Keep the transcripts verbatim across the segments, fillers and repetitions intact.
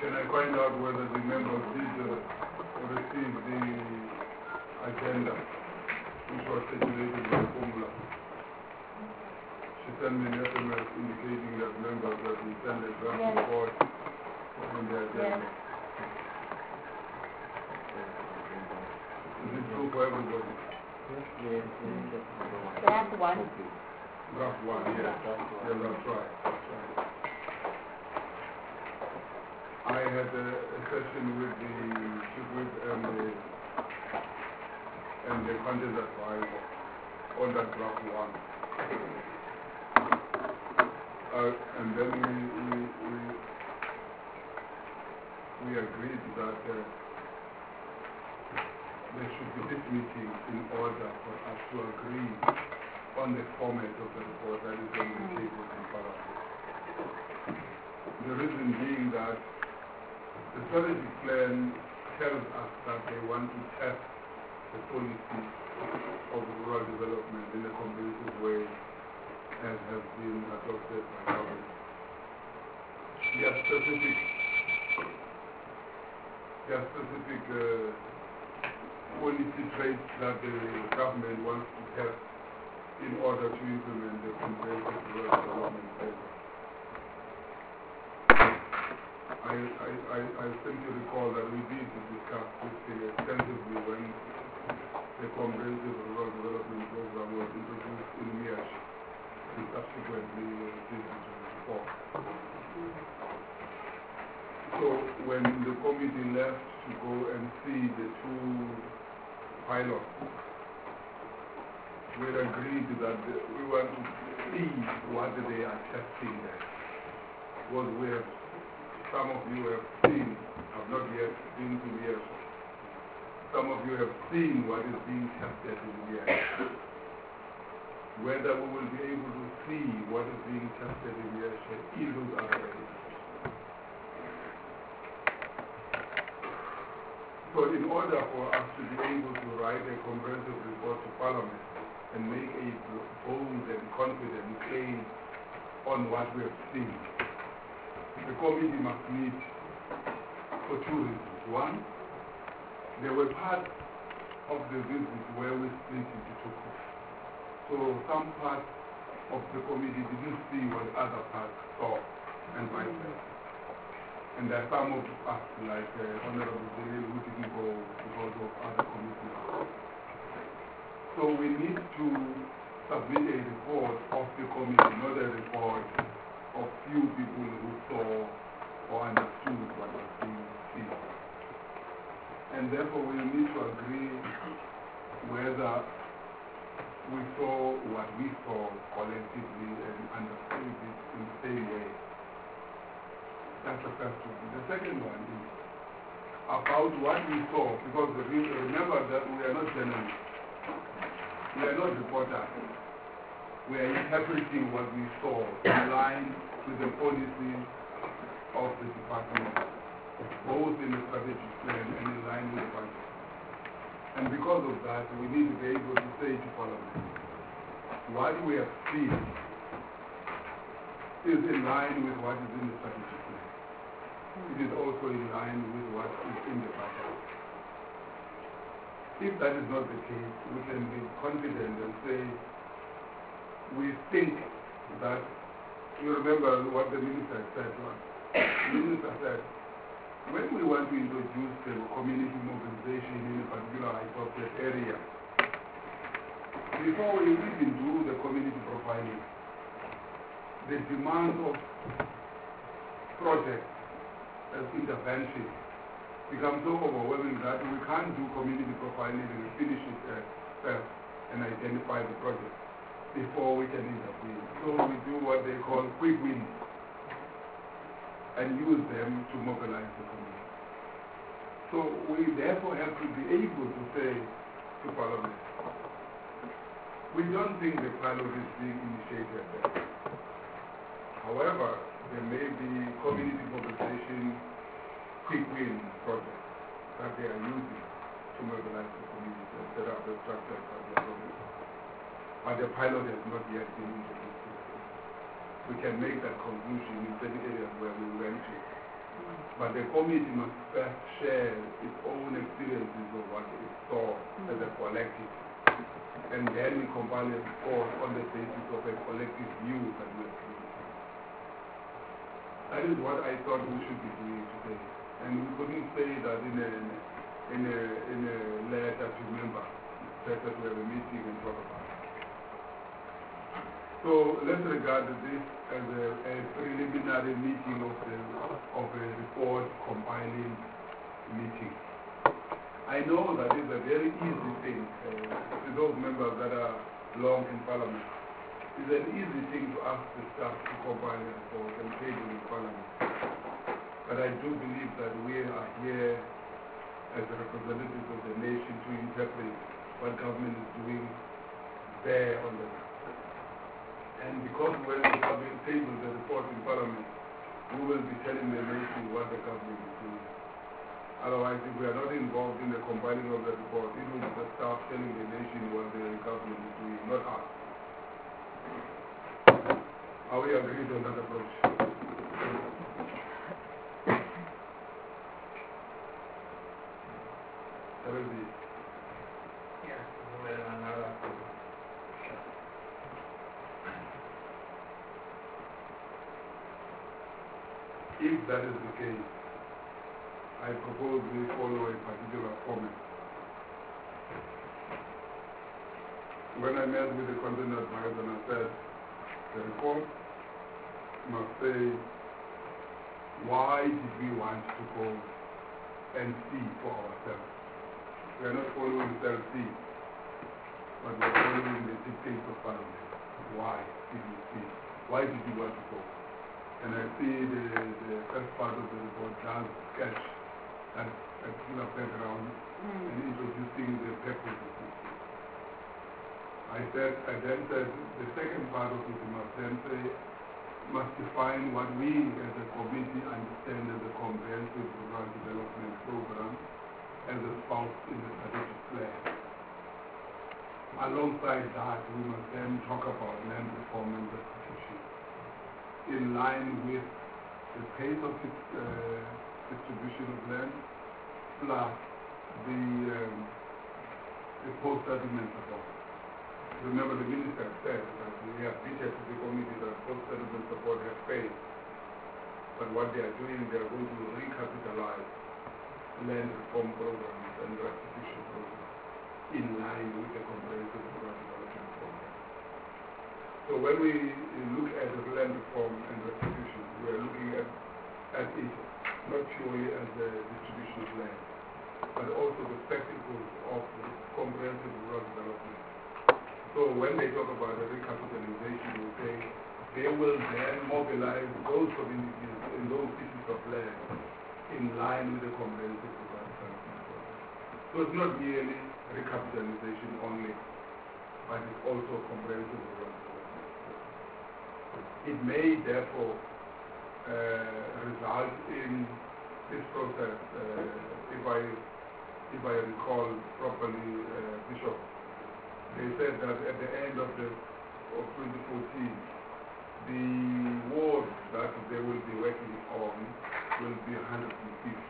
Can I find out whether the members did uh, receive the agenda which was circulated by Formula? She sent me an S M S indicating that members have been sent a draft yes. report on the agenda. Yes. Is it true for everybody? Yes, yes. Draft one. Draft one, yes. Yeah, that's right. That's right. I had a, a session with the chief whip and the, and the content advisor on that draft one. Uh, and then we, we, we, we agreed that uh, there should be this meeting in order for us to agree on the format of the report that is on the table in Parliament. The reason being that the strategic plan tells us that they want to test the policy of rural development in a comprehensive way as has been adopted by government. There are specific, there are specific uh, policy traits that the government wants to test in order to implement the comprehensive rural development program. I, I, I, I seem to recall that we did discuss this thing extensively when the comprehensive rural development program was introduced in Miash and subsequently in twenty-four. So when the committee left to go and see the two pilots, we agreed that the, we want to see what they are testing there. Because we have, some of you have seen, have not yet been to the airport. Some of you have seen what is being tested in the airport. Whether we will be able to see what is being tested in the airport in those other areas. So in order for us to be able to write a comprehensive report to Parliament and make a bold and confident claim on what we have seen, the committee must meet for two reasons. One, there were parts of the visit where we split into two groups. So some parts of the committee didn't see what other parts saw, and vice versa. And there are some of us, like uh, Honorable Delil, who didn't go because of other commitments. So we need to submit a report of the committee, not a report of few people who saw or understood what was being seen. And therefore we need to agree whether we saw what we saw collectively and understood it in the same way. That's the first one. The second one is about what we saw, because remember that we are not journalists. We are not reporters. We are interpreting what we saw in line with the policy of the department, both in the strategic plan and in line with the budget. And because of that, we need to be able to say to Parliament, what we have seen is in line with what is in the strategic plan. It is also in line with what is in the budget. If that is not the case, we can be confident and say, we think that, you remember what the minister said to us. The minister said, when we want to introduce the community mobilization in a particular adopted area, before we even do the community profiling, the demand of projects as intervention becomes so overwhelming that we can't do community profiling and finish it uh, first and identify the project before we can intervene. So we do what they call quick wins and use them to mobilize the community. So we therefore have to be able to say to Parliament, we don't think the pilot is being initiated there. However, there may be community mobilization quick win projects that they are using to mobilize the community and set up the structures that they are doing. But the pilot has not yet been introduced. We can make that conclusion in certain areas where we went to. But the committee must first share its own experiences of what it saw as a collective. And then we compile a report on the basis of a collective view that we have created. That is what I thought we should be doing today. And we couldn't say that in a, in a, in a letter to members. It's better to have a meeting and talk about it. So let's regard this as a, a preliminary meeting of, the, of a report compiling meeting. I know that it's a very easy thing uh, to those members that are long in Parliament. It's an easy thing to ask the staff to compile a report and table in Parliament. But I do believe that we are here as representatives of the nation to interpret what government is doing there on the ground. And because when the government tables the report in Parliament, we will be telling the nation what the government is doing. Otherwise, if we are not involved in the compiling of the report, it will be the staff telling the nation what the government is doing, not us. Are we agreed on that approach? Yes, well, another. If that is the case, I propose we follow a particular format. When I met with the content advisor, I said, the report must say, why did we want to go and see for ourselves? We are not following self-see, but we are following the dictates of Parliament. Why did we see? Why did we want to go? And I see the, the first part of the report does sketch that particular background mm. and introducing the purpose of it. I said, I then said, the second part of it must then say, must define what we as a committee understand as a comprehensive rural development program as espoused in the strategic plan. Alongside that, we must then talk about land reform and restitution, in line with the pace of its uh, distribution of land, plus the, um, the post-settlement support. Remember, the minister said that we have reached the committee that post-settlement support has failed. But what they are doing, they are going to recapitalize land reform programs and restitution programs in line with the comprehensive rural development program. So when we look at the land reform and restitution, we are looking at, at it not purely as the distribution of land, but also the spectacles of the comprehensive rural development. So when they talk about the recapitalization, they say they will then mobilize those communities in those pieces of land in line with the comprehensive rural development program. So it's not merely recapitalization only, but it's also comprehensive rural development. It may therefore uh, result in this process, uh, if I if I recall properly, uh, Bishop, they said that at the end of the of twenty fourteen, the wards that they will be working on will be one hundred fifty.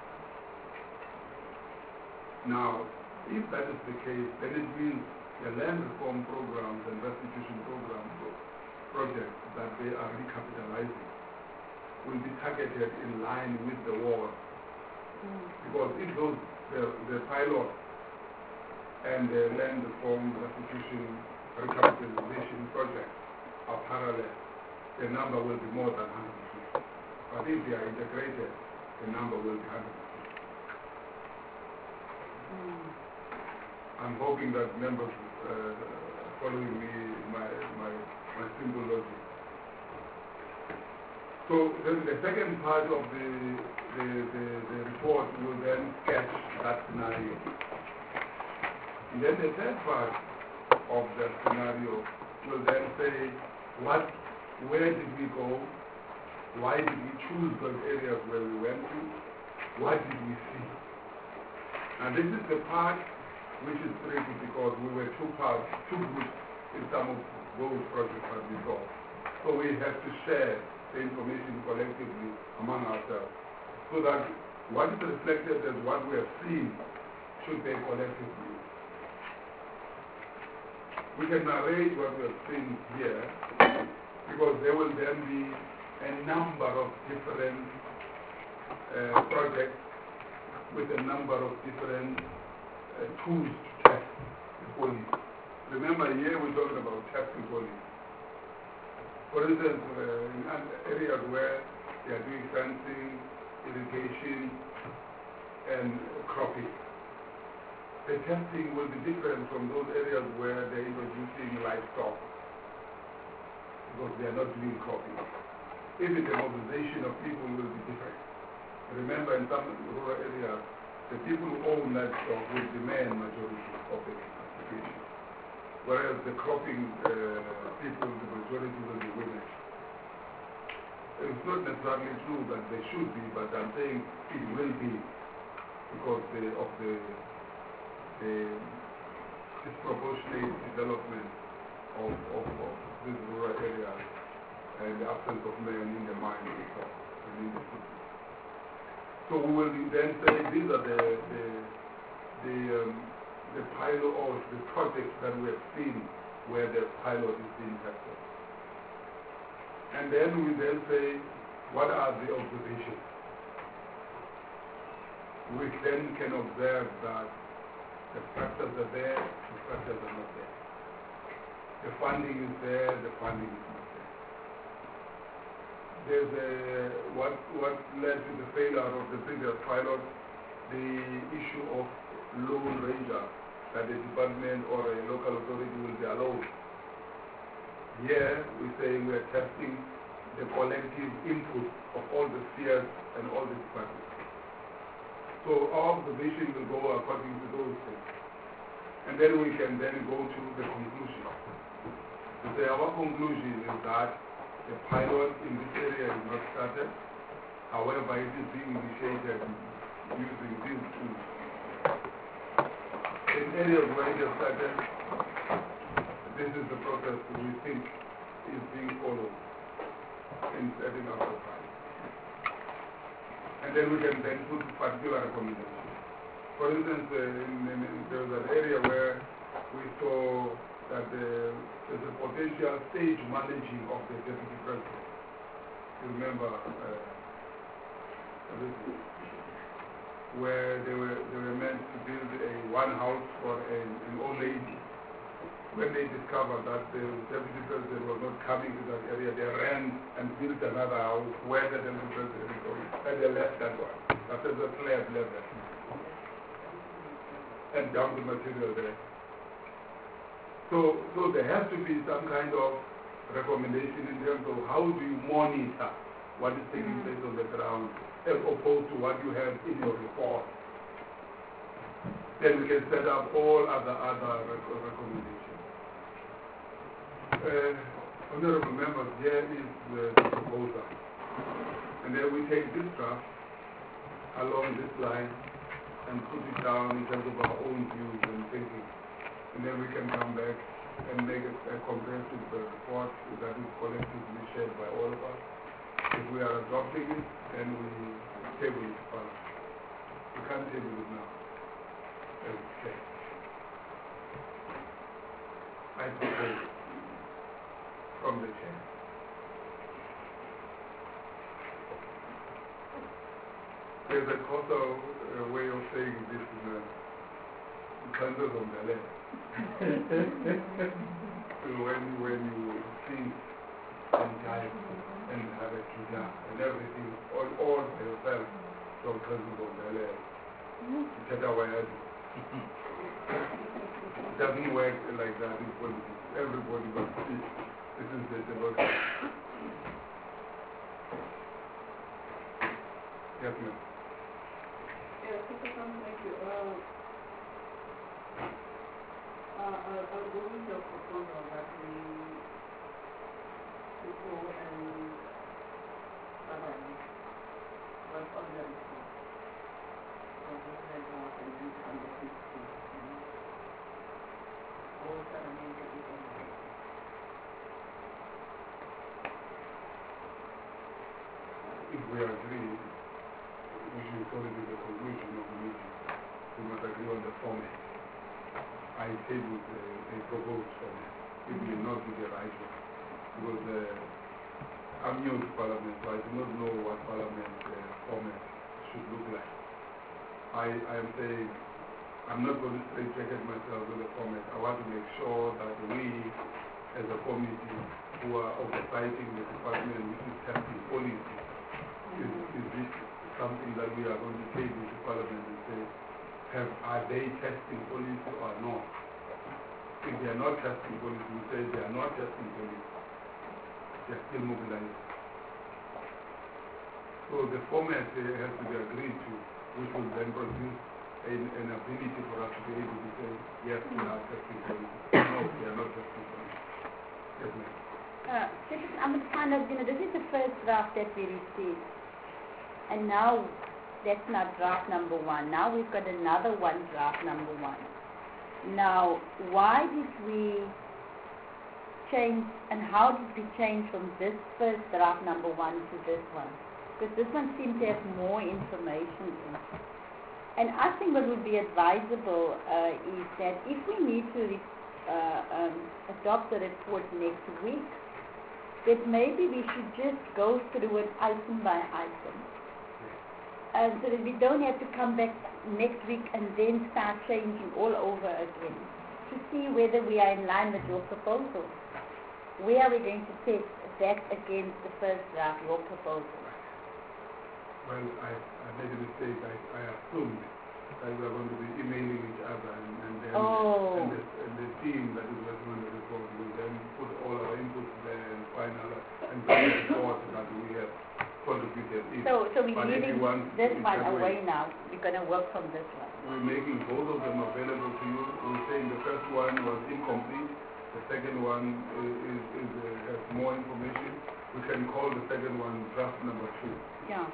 Now, if that is the case, then it means the land reform programs and restitution programs or projects that they are recapitalizing will be targeted in line with the wards. Mm. Because if those, the, the pilot and the land reform restitution recapitalization projects are parallel, the number will be more than one hundred fifty. But if they are integrated, the number will be one hundred fifty. Mm. I'm hoping that members uh, following me, my, my, my simple logic. So then the second part of the, the, the, the report will then sketch that scenario. And then the third part of that scenario will then say, what, where did we go? Why did we choose those areas where we went to? What did we see? And this is the part which is tricky because we were two parts, two groups in some of those projects that we saw. So we have to share the information collectively among ourselves. So that what is reflected as what we have seen should be a collective view. We can narrate what we have seen here because there will then be a number of different uh, projects with a number of different uh, tools to test the police. Remember, here we're talking about testing police. For instance, uh, in areas where they are doing fencing, irrigation, and cropping, the testing will be different from those areas where they're introducing livestock because they are not doing cropping. Even the mobilization of people will be different. Remember, in some rural areas, the people who own livestock will demand majority of the application, whereas the cropping uh, people, the majority will be women. It's not necessarily true that they should be, but I'm saying it will be because the, of the, the disproportionate development of, of, of these rural areas and the absence of men in the mines and in the city. So we will then say these are the, the, the, um, the pilot or the projects that we have seen where the pilot is being tested. And then we then say, what are the observations? We then can observe that the structures are there, the structures are not there. The funding is there, the funding is not there. There's a, what, what led to the failure of the previous pilot, the issue of lone ranger, that the department or a local authority will be allowed. Here, we're saying we're testing the collective input of all the spheres and all the departments. So our observation will go according to those things. And then we can then go to the conclusion. To say our conclusion is that the pilot in this area is not started. However, it is being initiated using these tools. In areas where it has started, this is the process we think is being followed in setting up the pilot. And then we can then put particular recommendations. For instance, uh, in, in, in, there was an area where we saw that uh, there's a potential stage managing of the deputy president. You remember uh, where they were, they were meant to build a one house for an, an old lady. When they discovered that the deputy president was not coming to that area, they ran and built another house where the deputy president is going, and they left that one. That is a slab left there. And down the material there. So, so there has to be some kind of recommendation in terms of how do you monitor what is taking place on the ground as opposed to what you have in your report. Then we can set up all other other rec recommendations. Uh, honorable members, here is the, the proposal. And then we take this draft along this line and put it down in terms of our own views and thinking. And then we can come back and make a, a comprehensive uh, report that is collectively shared by all of us. If we are adopting it, then we table it first. We can't table it now. Okay. I propose from the chair. There's a also uh, way of saying this in a Kando Zombele. when, when you think and type and have a kida and everything, all, all by yourself, from Kando Zombele, it doesn't work like that in politics. Everybody must speak. This is the democracy. Yes, ma'am. Yes, thank you. Uh, uh, I'll, I'll go with your proposal that we, we go and survive what all the reports. So this is what I do from the fifteen. All surrounding the people. If we agree, I tabled a, a proposed format. It may not be the right one. Because uh, I'm new to Parliament, so I do not know what Parliament uh, format should look like. I, I am saying, I'm not going to straitjacket myself with the format. I want to make sure that we, as a committee, who are oversighting the department which is testing policy, is, is this something that we are going to take to Parliament and say, have, are they testing policy or not? If they are not testing policy, we say they are not testing policy. They are still mobilizing. So the format uh, has to be agreed to, which will then produce an, an ability for us to be able to say, yes, we are testing policy. No, we are not testing policy. Yes, ma'am. Uh, this is, I'm kind of, you know, this is the first draft that we received. And now, that's not draft number one. Now we've got another one, draft number one. Now, why did we change, and how did we change from this first draft number one to this one? Because this one seems to have more information in it. And I think what would be advisable uh, is that if we need to re uh, um, adopt the report next week, that maybe we should just go through it item by item. Uh, so that we don't have to come back next week and then start changing all over again to see whether we are in line with your proposal. Where are we going to test that against the first draft, your proposal? Well, I, I made a mistake. I, I assumed that we are going to be emailing each other, and, and then oh. and, the, and the team that is working on the report will then put all our inputs there and final and bring the report that we have contributed in. So, so we're But leaving want, this one away way, now. We're going to work from this one. We're making both of them available to you. We're saying the first one was incomplete. The second one is, is, is uh, has more information. We can call the second one draft number two. Yeah.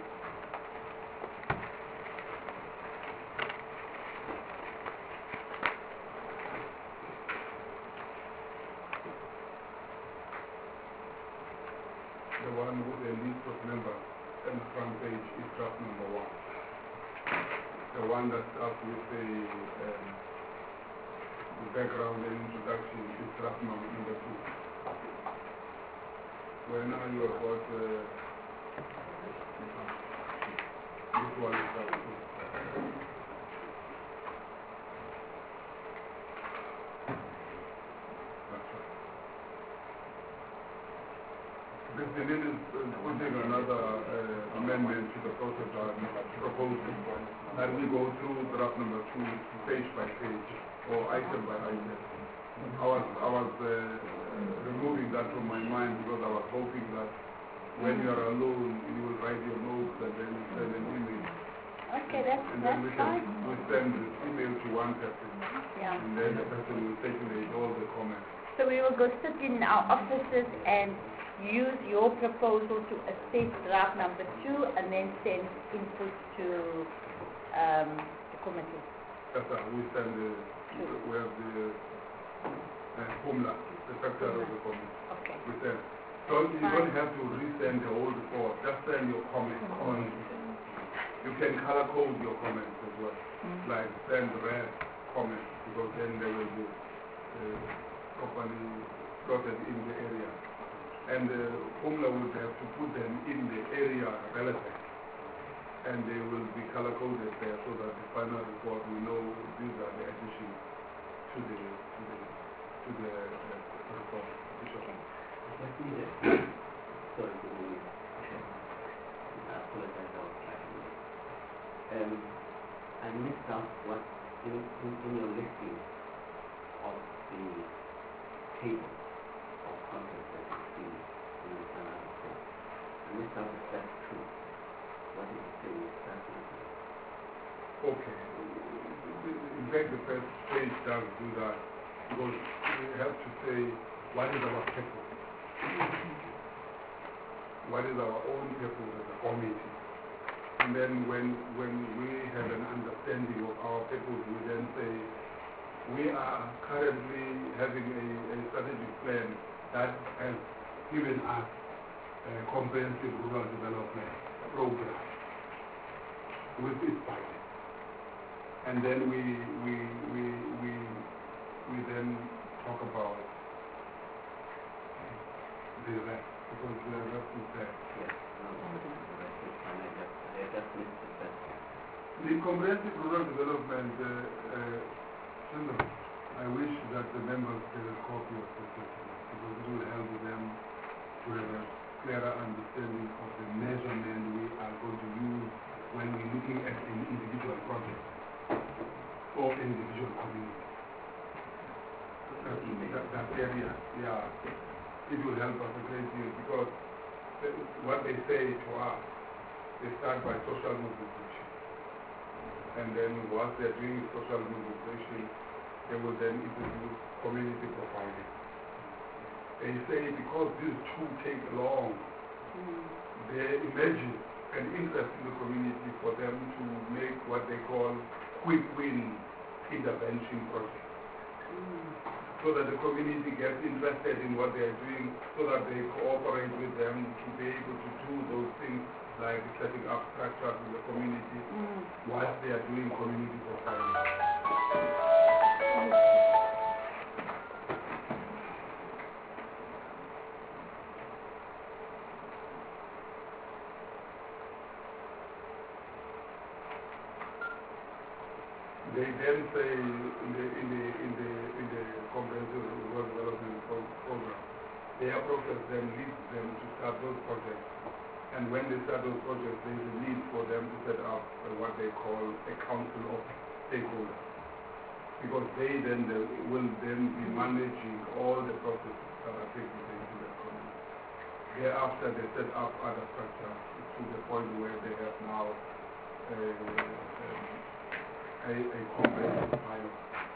The one with the list of members on the front page is draft number one. The one that starts with the, um, the background and introduction is draft number, number two. Where now you have got uh, this one is draft two. That's right. Mister Lin is uh, putting another uh, amendment to the process proposal that we go through draft number two page by page or item by item. I was, I was uh, removing that from my mind because I was hoping that when you are alone you will write your notes and then you send an email. Okay, that's, and that's then we fine. can we send the email to one person, Yeah. and then the person will circulate all the comments. So we will go sit in our offices and use your proposal to assess draft number two and then send input to um, the committee. That's right. We send the, we have the uh, formula, the secretary of the committee. Okay. We send. So you don't have to resend the whole report. Just send your comments on it. You can color code your comments as well. Mm-hmm. Like send red comments because then they will be uh, properly plotted in the area. And the formula would have to put them in the area relevant. And they will be color coded there so that the final report we know these are the additions to the to the to the uh, report. Okay. Let me just, sorry to be, I apologize, I was tracking it. Um, I missed out what, in, in, in your listing of the table of contents that you see in the final report, I missed out the step two. What is it saying in step two? Okay. In fact, the first page does do that because we have to say what is our purpose. What is our own purpose as a committee? And then when, when we have an understanding of our purpose, we then say, we are currently having a, a strategic plan that has given us a comprehensive rural development program with its budget. And then we, we, we, we we then talk about the rest, because the rest is there. Yes, no, the rest is fine. I just, I just missed the first one. The comprehensive rural development, uh, uh, Chandra, I wish that the members get a copy of this document, because it will help them to have a clearer understanding of the measurement we are going to use when we're looking at an individual project or an individual community. That, that, that area, yeah, it will help us a great deal, because the, what they say to us, they start by social mobilization. And then once they're doing social mobilization, they will then introduce community profiling. They say because these two take long, mm. they imagine an interest in the community for them to make what they call quick win intervention projects. Mm. So that the community gets interested in what they are doing, so that they cooperate with them to be able to do those things like setting up structures in the community mm. whilst they are doing community profiling. They then say in the in the in the in the comprehensive rural development pro program, their process then leads them to start those projects. And when they start those projects, there is a need for them to set up uh, what they call a council of stakeholders, because they then they will then be managing all the processes that are taking place in that community. Thereafter, they set up other structures to the point where they have now uh, um, A, a comprehensive pilot.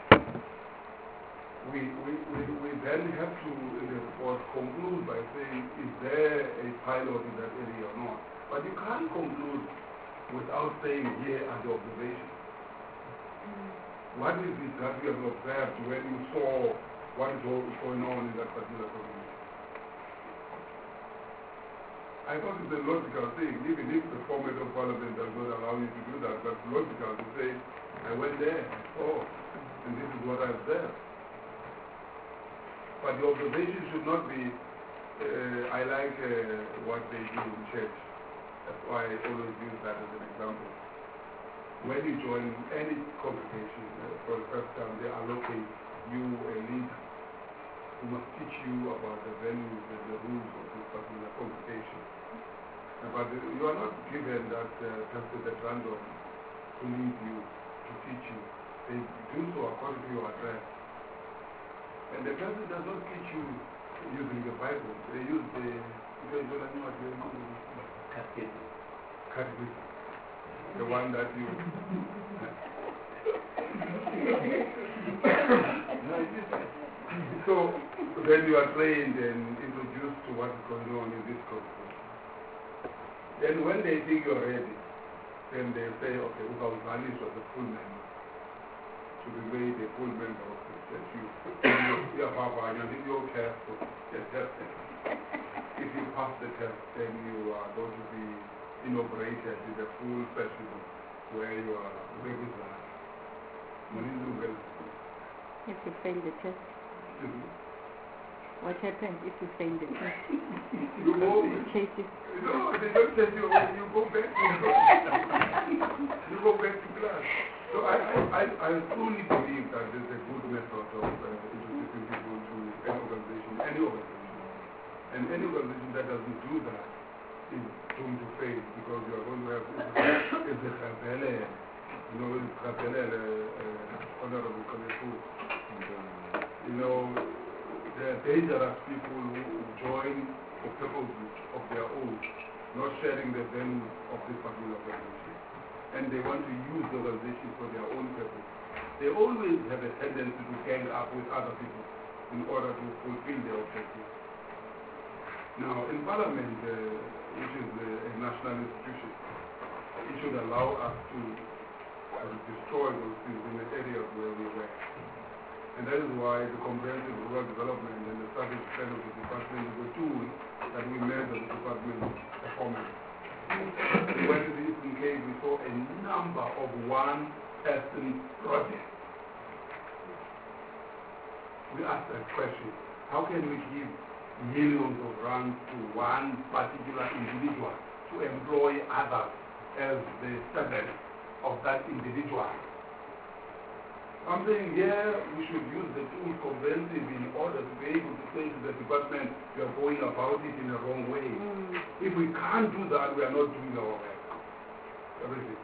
We, we, we, we then have to, in the report, conclude by saying, is there a pilot in that area or not? But you can't conclude without saying, here are the observations. Mm. What is it that you have observed when you saw what is going on in that particular community? I thought it's a logical thing, even if the format of parliament does not allow you to do that, but logical to say, I went there, I saw, and this is what I observed. But the observation should not be, uh, I like uh, what they do in church. That's why I always use that as an example. When you join any congregation, uh, for the first time, they allocate you a leader who must teach you about the values and the rules of this particular congregation. Uh, but uh, you are not given that uh, just at random to lead you, to teach you. They do so according to your address. And the person does not teach you using the Bible. They use the catechism. Catechism. The one that you... So then you are trained and introduced to what is going on in this congregation. Then when they think you are ready, then they say, okay, Ukawuzali was a full member. To be made a full member of the church. You, you are Papa, you need your test for the testing. If you pass the test, then you are going to be inaugurated in the full festival where you are regular. If you fail the test? Mm-hmm. What happens if you fail the test? You go, chase it. No, they don't test you, you go back to class. You go back to class. So I, I, I truly believe that there's a good method of uh, introducing people to any organization, any organization. And any organization that doesn't do that is doomed to fail, because you are going to have, it's a Khabele, you know, it's Khabele, uh, Honorable Kalefu. You know, there are dangerous people who join for purposes of their own, not sharing the values of this particular organization. And they want to use the organization for their own purpose. They always have a tendency to gang up with other people in order to fulfill their objectives. Now, in Parliament, uh, which is a, a national institution, it should allow us to uh, destroy those things in the areas where we work. And that is why the comprehensive rural development and the strategic plan of the department is a tool that we measure the department's performance. When in the Eastern Cape, we saw a number of one-person projects. we ask that question. How can we give millions of rands to one particular individual to employ others as the servants of that individual? I'm saying here we should use the tool comprehensive in order to be able to say to the department, we are going about it in the wrong way. Mm. If we can't do that, we are not doing our work. Everything.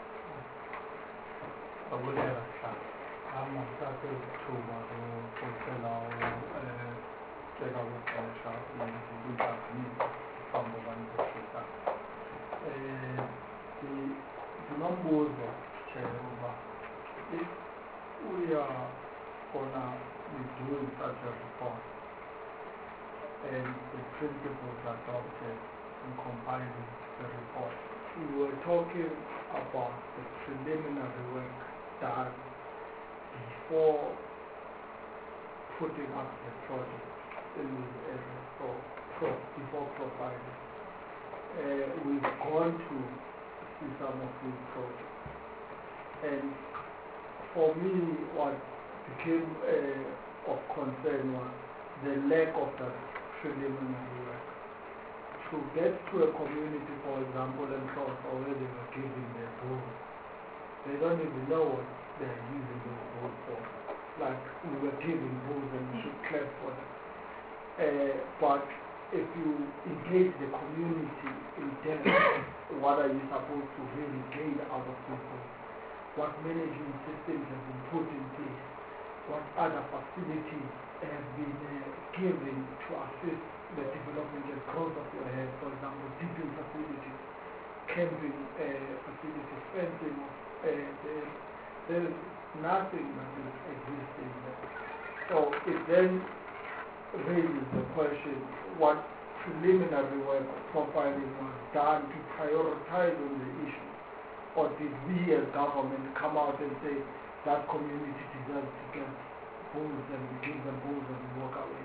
I would have a shot. I'm not that good to fulfill our take our shot in the Japanese from the one that we have. The the numbers of Chernobyl, if we are gonna be doing such a report and the principles adopted in compiling the report, we were talking about the preliminary work done before putting up the project in this area, or pro, before providing. Uh, we've gone to see some of these projects, and for me, what became uh, of concern was the lack of that preliminary work. To get to a community, for example, and cross where they were giving their goal, they don't even know what they are using the goal for. Like we were giving goals and we should clap for them. Uh, but if you engage the community in depth, what are you supposed to really gain out of people? What management systems have been put in place? What other facilities have been uh, given to assist the development and growth of your head? For example, dipping facilities, camping uh, facilities, fencing. Uh, there, there is nothing that is existing there. So it then raises the question, what preliminary work profiling was done to prioritize on the issue? Or did we as government come out and say that community deserves to get bulls and we give them bulls and we walk away?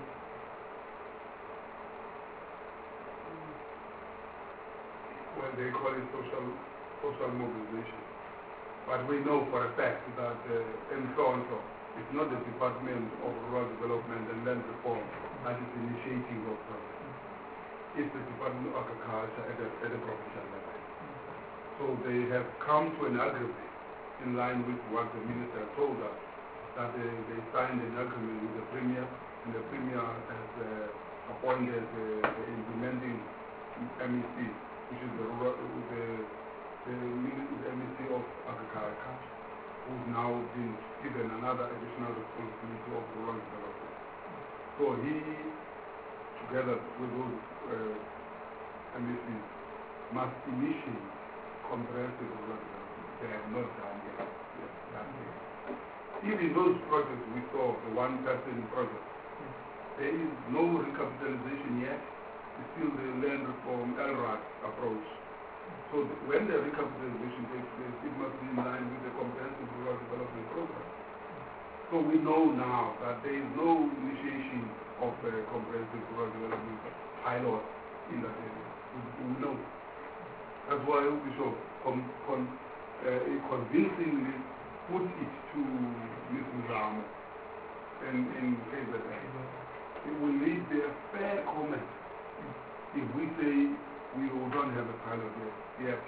Well, they call it social, social mobilization. But we know for a fact that uh, in Toronto, it's not the Department of Rural Development and Land Reform that is initiating those projects. It's the Department of Agriculture at the, at the provincial level. So they have come to an agreement in line with what the minister told us, that they, they signed an agreement with the Premier, and the Premier has uh, appointed uh, the implementing M E C, which is the, the, the, the M E C of Agriculture, who's now been given another additional responsibility of rural development. So he, together with those uh, M E Cs, must initiate comprehensive rural development. They have not done yet. Yes, done yet. Even those projects we saw, the one person project, there is no recapitalization yet. It's still the land reform L R A D approach. So the, when the recapitalization takes place, it must be in line with the comprehensive rural development program. So we know now that there is no initiation of a comprehensive rural development pilot in that area. We, we know. That's why we should con con uh, convincingly put it to Miz Mzamo in, in K Z N. It will need a fair comment if we say we don't have a pilot yet. yet.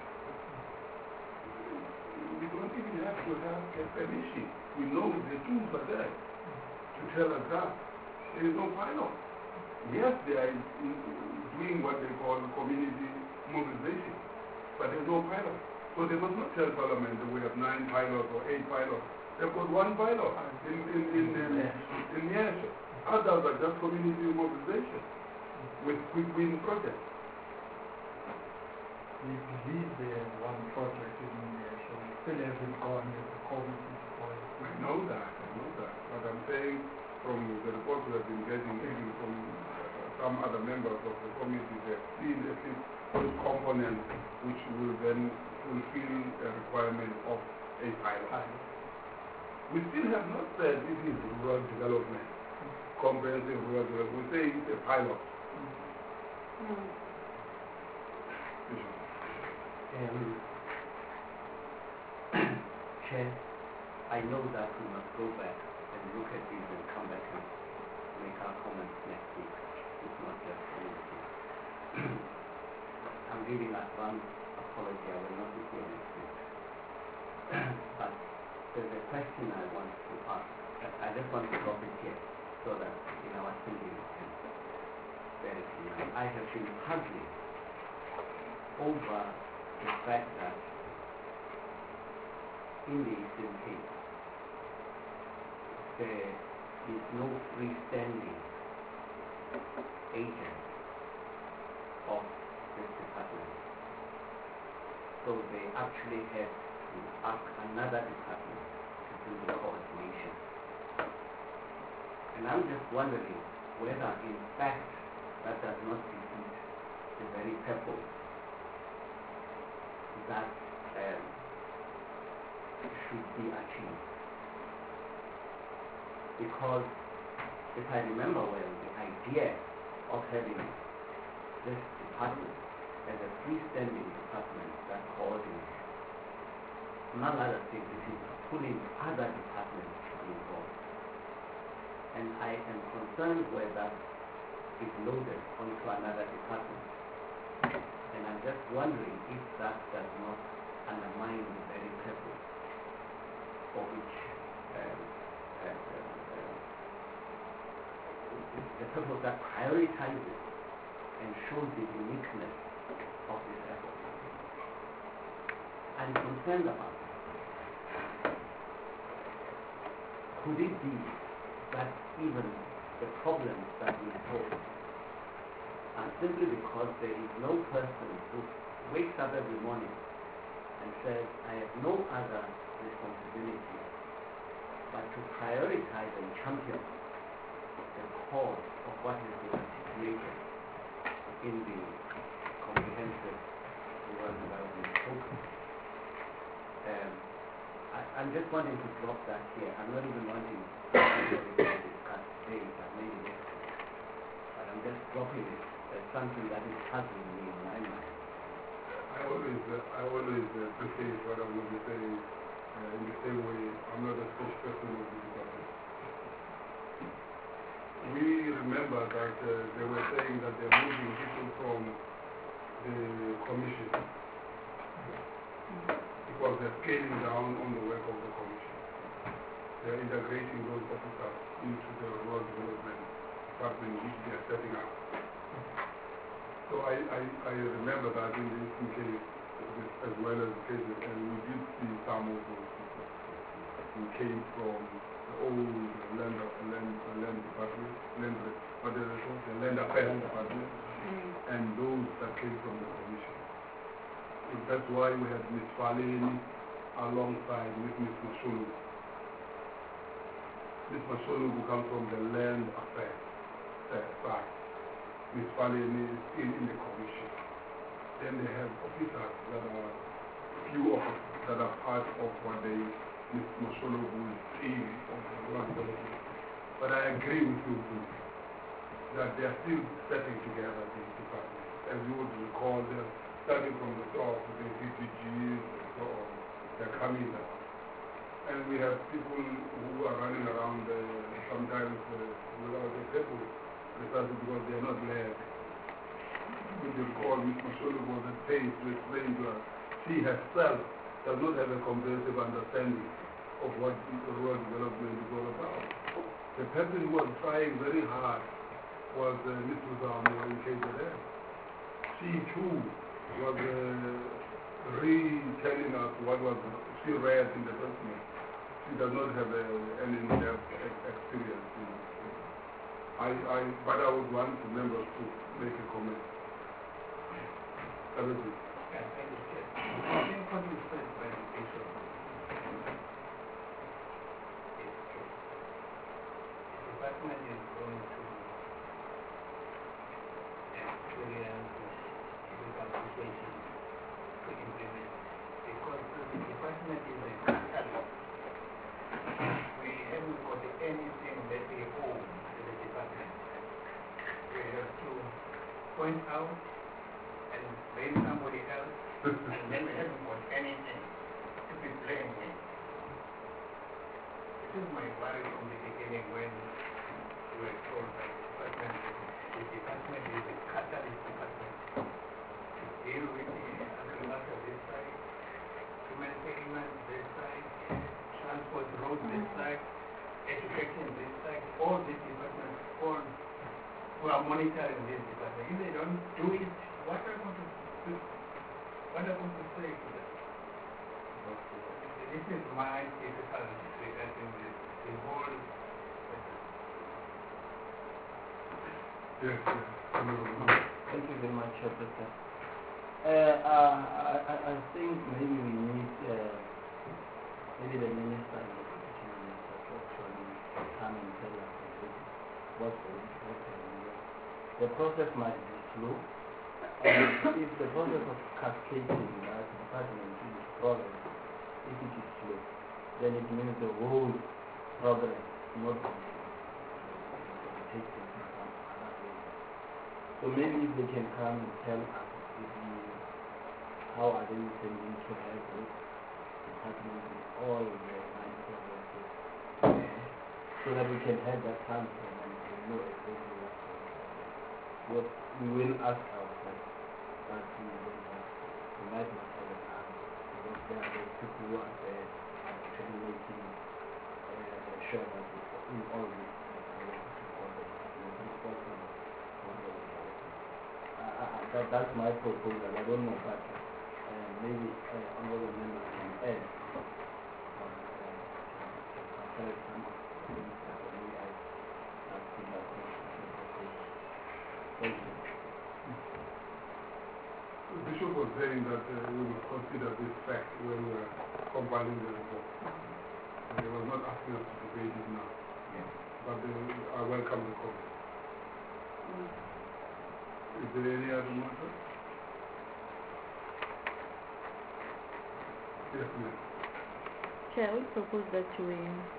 We don't even have to have a permission. We know the tools are there to tell us that. There is no pilot. Yes, they are in, doing what they call community mobilization. But there's no pilot. So they must not tell Parliament that we have nine pilots or eight pilots. They've got one pilot in in in in, in Nyasha. Others are just community mobilization with quick win projects. We believe they have one project in Nyasha. We still haven't gone with the committee for it. I know that, I know that. But I'm saying from the reports we have been getting, even from uh, some other members of the committee, they have seen at least those components which will then fulfill a requirement of a pilot. We still have not said it is rural development, comprehensive rural development. We say it's a pilot. Mm. Um, Chair, I know that we must go back and look at this and come back and make our comments next week. It's not just community. I'm giving advance apology. I will not be here next week. But there's a question I want to ask. I just want to drop it here so that in our thinking we can bear it in mind. I have been puzzling over the fact that in the Eastern Cape there is no freestanding agent of this department. So they actually have to ask another department to do the coordination. And I'm just wondering whether in fact that does not defeat the very purpose that um, should be achieved. Because if I remember well, the idea of having this department as a freestanding department that coordinates, among other things, it is pulling other departments involved. And I am concerned where that is loaded onto another department. And I'm just wondering if that does not undermine the very purpose for which um, uh, uh, uh, the purpose that prioritizes and shows the uniqueness of this effort. I'm concerned about it. Could it be that even the problems that we pose are simply because there is no person who wakes up every morning and says, I have no other responsibility but to prioritize and champion the cause of what has been articulated in the comprehensive rural development program. Um, I, I'm just wanting to drop that here. I'm not even wanting to discuss today, but maybe next week. But I'm just dropping it as something that is puzzling me in my mind. I always, uh, I always uh, appreciate what I'm going to say uh, in the same way. I'm not a spokesperson of the department. We remember that uh, they were saying that they're moving people from the commission because they're scaling down on the work of the commission. They're integrating those officers into the rural development department which they're setting up. So I, I, I remember that in the Eastern Cape, as well as the cases, and we did see some of those people who came from the old land, land, land department, land, what is it called? The land affairs department, Mm. and those that came from the commission. So that's why we had Miz Faleni alongside with Miz Mashulu. Miz Mashulu who comes from the land affairs uh, side. Miz Faleni is still in the commission. Then they have officers that are, few officers that are part of what they, Miz Mashulu is team of the rural development. But I agree with you that they are still setting together these departments. As you would recall, they're starting from the top with the C P Gs and so on. They're coming down. And we have people who are running around uh, sometimes uh, without a purpose. Precisely because they are not led. If you recall, Miz Mashulu was at pains to explain to her, she herself does not have a comprehensive understanding of what rural development is all about. The person who was trying very hard was uh, Miz Uzamo in K Z N. She too was uh, re-telling us what was she read in the document. She does not have a, any in-depth experience in it. I, I, but I would want the members to make a comment. That is it. Yeah, thank you, Chair. I think what you said by the Bishop is true. The department is going to experience difficult situations to implement because the department is a catalog. We haven't got anything that we own to the department. We have to point out and blame somebody else, and then we haven't got anything to be blamed with. This is my worry from the beginning when the were told by the department that the department is a catalyst department to deal with the agriculture this side, humanitarian this side, transport roads this side, education this side, all these departments all who are monitoring this department. If they don't do it, what are going to do? What are going to say to them? This is my difficulty regarding the, the whole. Yes, yes. Thank you very much, uh, Professor. Uh, uh, I, I I think maybe we need uh, maybe the minister and the education minister to actually come and tell us what's the what's the reason. The process might be slow, and if the process of cascading that department is progress, if it is slow, then it means the whole progress not going to take place in some other way. So maybe if they can come and tell us if we, how are they intending to help this department in all the nine progresses, so that we can have that transfer and we know exactly what's going on. What we will ask ourselves, but we don't have, we might not have an answer, because there are those people who are there actually making uh, sure that we, in all this, That, that's my proposal. I don't know, but uh, maybe uh, honorable members can add on uh, some of the things that maybe I have seen that Thank you. The Bishop was saying that uh, we must consider this fact when we are compiling the report. And he was not asking us to debate it now. Yeah. But uh, I welcome the comment. Mm. Is there any other matter? Yes, ma'am. Chair, I would propose that we,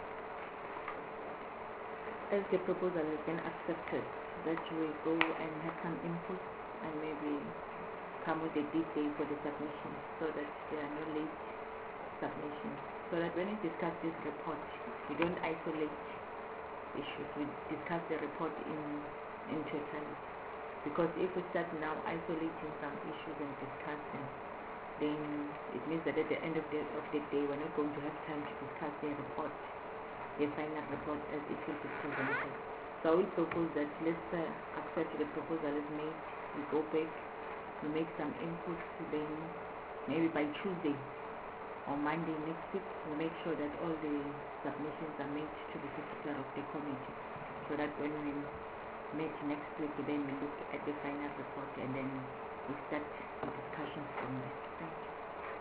as the proposal has been accepted, that we go and have some input and maybe come with a due date for the submission so that there are no late submissions. So that when we discuss this report, we don't isolate issues, we discuss the report in, in totality. Because if we start now isolating some issues and discussing, then it means that at the end of the, of the day, we're not going to have time to discuss the report, the final report as it will be presented. So I will propose that let's uh, accept the proposal as made, we go back, we make some input, then maybe by Tuesday or Monday next week, we make sure that all the submissions are made to the secretary of the committee, so that when we meet next week, then we look at the final report and then we start the discussions from there. Thank you.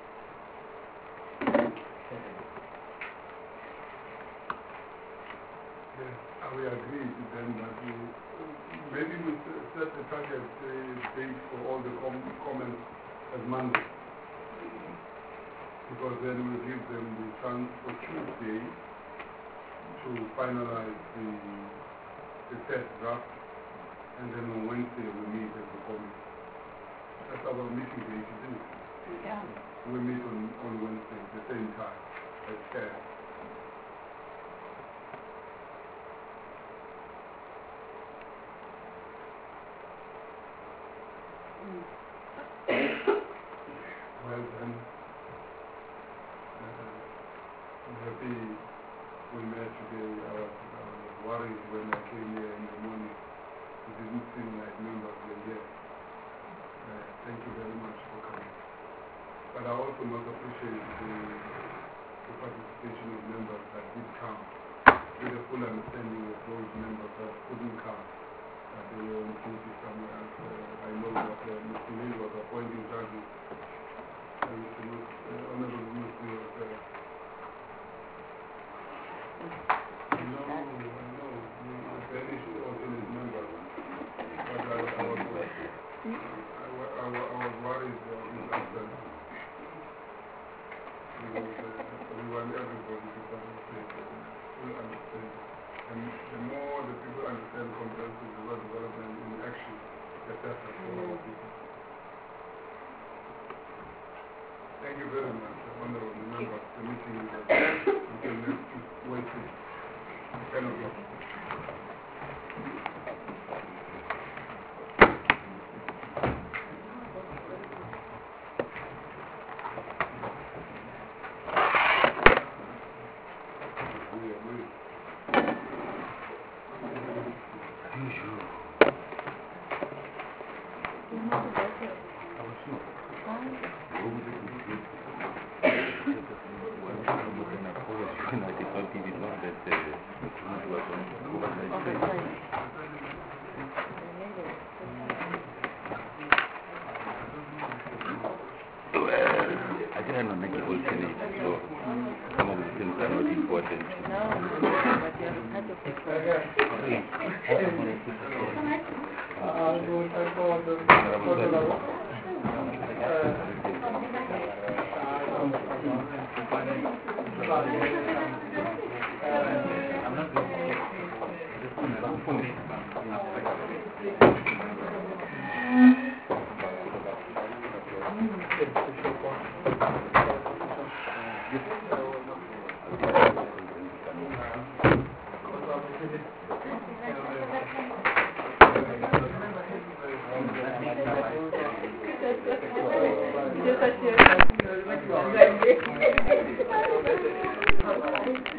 Yes, and we agree with them that we, maybe we set a target uh, date for all the com comments as Monday. Because then we'll give them the chance for Tuesday to finalize the, the test draft, and then on Wednesday we meet as the committee. That's our meeting date, isn't it? Yeah. We meet on, on Wednesday at the same time at ten. Mm. Well then, uh, I'm happy we met today. I was, I was worried when I came here in the morning. It didn't seem like members were here. Uh, thank you very much for coming. But I also must appreciate the, the participation of members that did come, with a full understanding of those members that couldn't come. Uh, they were on duty somewhere else. Uh, I know that uh, Mister Hill was appointing judges, and Mister Mus uh, Honorable Mister was uh, I know, I know, the Spanish alternate member, but I, I was I, wa- I, wa- I was worried of his absence. Because uh, we want everybody to participate and full understand. And the more the people understand comprehensive rural development in action, the better for our people. Thank you very much, honorable members. The meeting is adjourned until next Wednesday, ten o'clock. when I did not give it know that uh, the community was on COVID. So, uh, I didn't want to make it alternate, so some of the things are not important. No, but you're part of the program. Just a